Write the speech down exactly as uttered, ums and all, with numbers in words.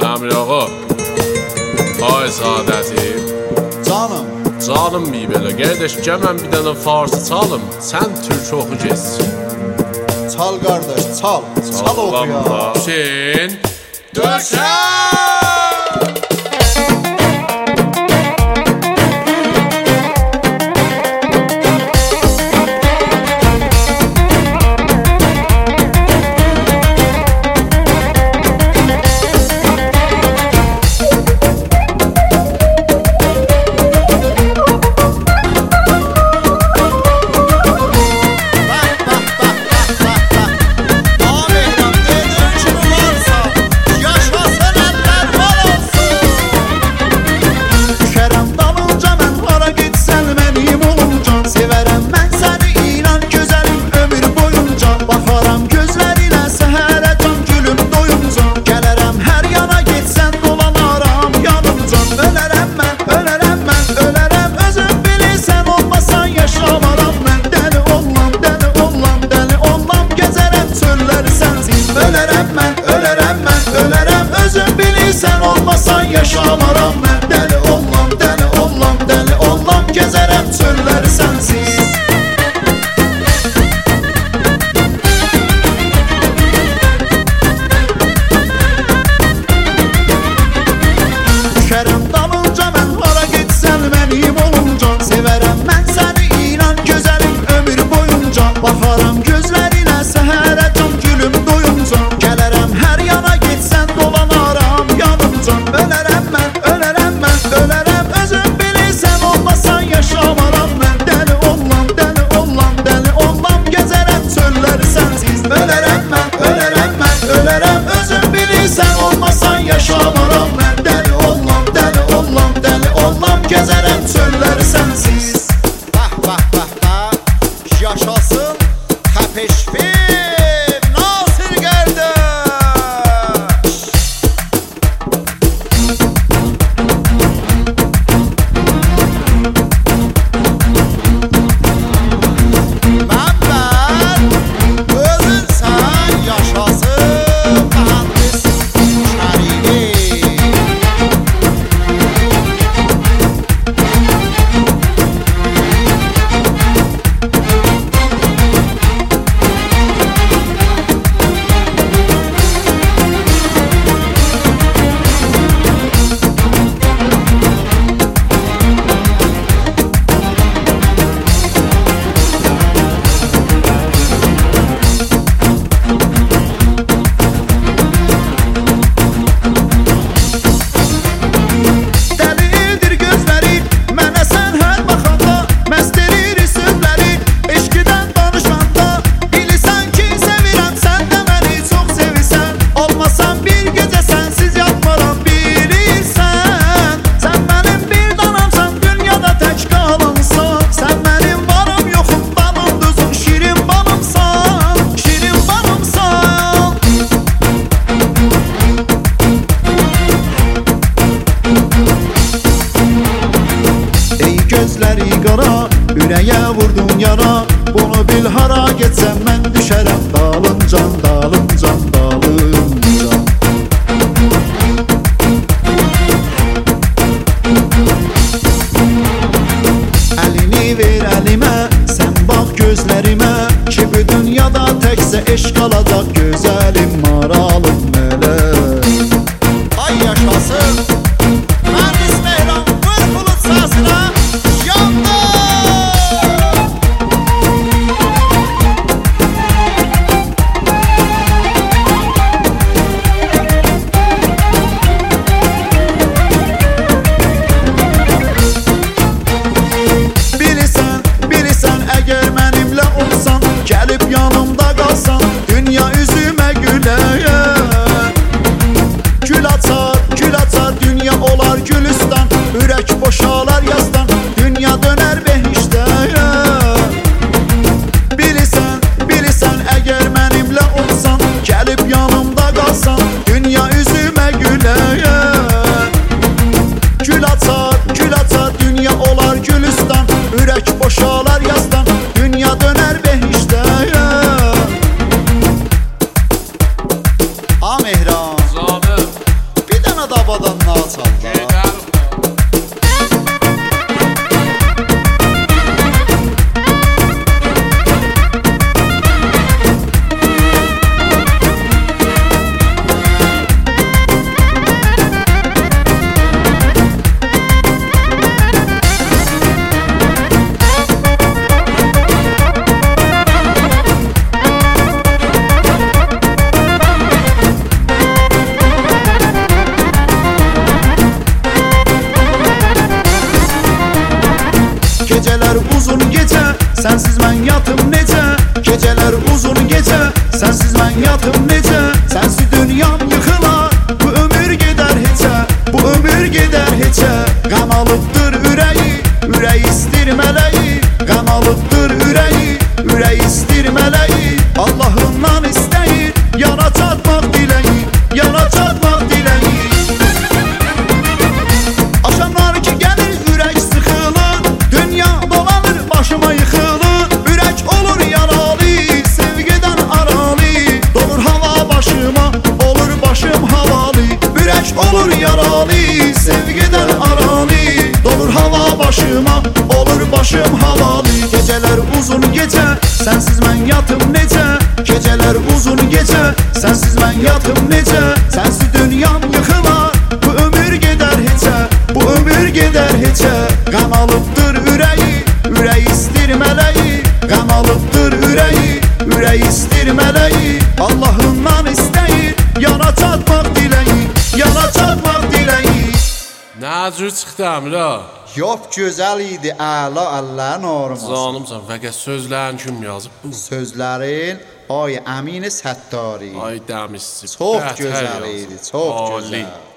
Əmr ağa, ay Sadətim. Canım. Canım mi belə, qardaş gəl mən bir dənə farsı çalım, sən türk oxu getsin. Çal qardaş, çal. Çal oxu ya. Hüseyn Döşən! Yaşamaram mən, dəli ollam, dəli ollam, dəli ollam, gəzərəm çölləri sənsiz. Düşərəm dalınca mən, hara getsən mənim olunca, sevərəm mən səni inan gözəlim ömür boyunca, baxaram gözlərinə səhərə can gülüm doyunca, gələrəm hər yana getsən dolanaram yanınca, ölərəm mən, ölərəm mən, ölərəm özüm bilirsən olmasan yaşamaram mən, dəli ollam, dəli ollam, dəli ollam, gəzərəm çölləri sənsiz, ölərəm mən, ölərəm mən, ölərəm özüm bilirsən olmasan yaşamaram mən, dəli ollam, dəli ollam, dəli ollam, gəzərəm çölləri sənsiz. Bəh, bəh, bəh, bəh, yaşasın Təpeşfil Nasir qardaş. Gözləri qara, ürəyə vurdun yara, bunu bil hara getsəm mən düşərəm dalıncan, dalıncan, dalıncan. Əlini ver əlimə, sən bax gözlərimə, ki bu dünyada təkcə eşq alacaq gözəlim, maralım mələ. Ay yaşasın Mərdis Mehran, vur bulut səsina. Gəlib yanımda qalsan, dünya üzümə güləyər. Gül açar, gül açar, dünya olar gülüstan, ürək boşalar yazdan, dünya dönər behiştəyər. Bilirsən, bilirsən, əgər mənimlə olsan, gəlib yanımda qalsan, dünya üzümə güləyər. Gül açar, gül açar, dünya olar gülüstan, ürək boşalar yazdan, dünya dönər behiştəyər. Ha Mehran, Zabım, bir dənə dabadan naçallar. Gedəlim. Geceler uzun gece, sensiz ben yatım nece. Geceler uzun gece, sensiz ben yatım nece. Sensiz dünyam yıkılar, bu ömür gider hiçe. Bu ömür gider hiçe. Gam alıptır üreği, üreği istir meleği. Gam alıptır üreği, üreği istir meleği. Allah'ından isteyir, yana çatmak dileği, yana çatmak dileği. Akşamlar ki gelir ürək sıxılır, dünya dolanır başıma yıxılır. Ürək olur yaralı, sevgiden aralı. Dolur hava başıma, olur başım havalı. Ürək olur yaralı, sevgiden aralı. Dolur hava başıma, olur başım havalı. Geceler uzun gece, sensiz ben yatım nece. Geceler uzun gece, sensiz ben yatım nece. Sensiz dünyam yıkılar, bu ömür gider hiçe. Bu ömür gider hiçe. Qam alıbdır ürəyi, ürəyi istir mələyi. Qam alıbdır ürəyi, ürəyi istir mələyi. Allah'ından istəyir, yana çatmaq diləyi, yana çatmaq diləyi. Nə cür çıxdı Əmrə? Yox, gözəl idi, əla, Allahın orması. Zanımsan, fəqət sözlərin kim yazıb bu? Sözlərin Ay Əmin Səttari. Ay dəmizsi. Çox gözəl idi, çox Ali. gözəl.